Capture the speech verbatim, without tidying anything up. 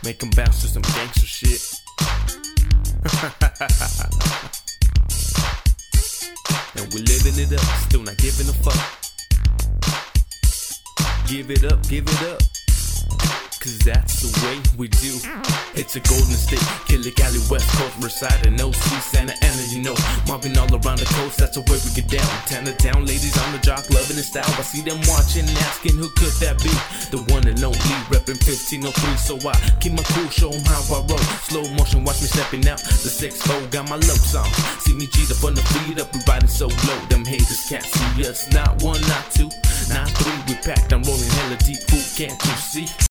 Make them bounce to some gangster shit. And we're living it up, still not giving a fuck. Give it up, give it up, cause that's the way we do. It's a Golden State, Killer Cali, West Coast, reside in O C, Santa Ana, you know. Mobbing all around the coast, that's the way we get down. Ten of town ladies on the jock, loving the style. I see them watching, asking who could that be. The one and only, reppin' fifteen oh three. So I keep my cool, show 'em how I roll. Slow motion, watch me stepping out. The six four got my looks on. See me G'd up on the feet up, we riding so low. Them haters can't see us, not one, not two, not three. We packed, I'm rolling hella deep, food, can't you see?